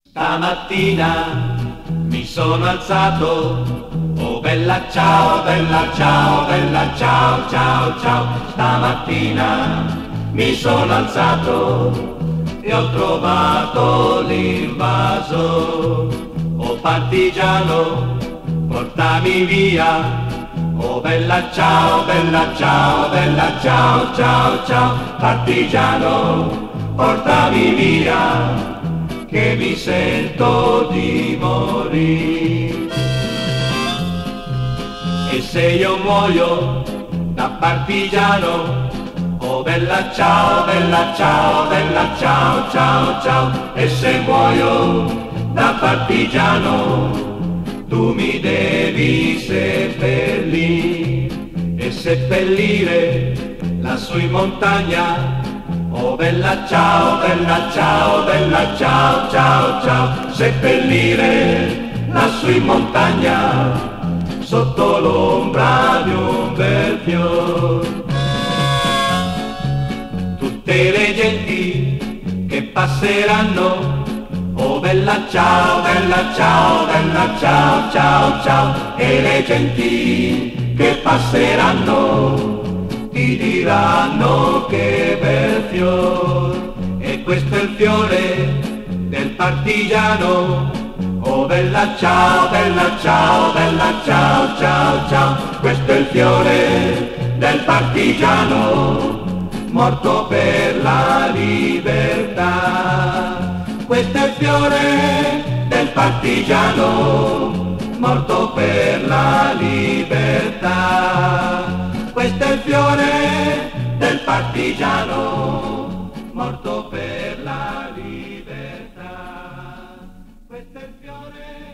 Stamattina mi sono alzato, oh bella ciao, bella ciao, bella ciao, ciao, ciao. Stamattina mi sono alzato e ho trovato l'invaso. Oh partigiano, portami via, oh bella ciao, bella ciao, bella ciao, ciao, ciao. Partigiano, portami via, che mi sento di morire. E se io muoio da partigiano, oh bella ciao, bella ciao, bella ciao, ciao, ciao. E se muoio da partigiano, tu mi devi seppellire e seppellire lassù in montagna. Oh bella ciao, bella ciao, bella ciao, ciao, ciao. Seppellire lassù in montagna, sotto l'ombra di un bel fior. Tutte le genti che passeranno, oh bella ciao, bella ciao, bella ciao, ciao, ciao. E le genti che passeranno ti diranno che bel fior, e questo è il fiore del partigiano. Oh bella ciao, bella ciao, bella ciao, ciao, ciao. Questo è il fiore del partigiano, morto per la libertà. Questo è il fiore del partigiano, morto per la libertà. Questo è il fiore del partigiano, morto per la libertà. Questo è il fiore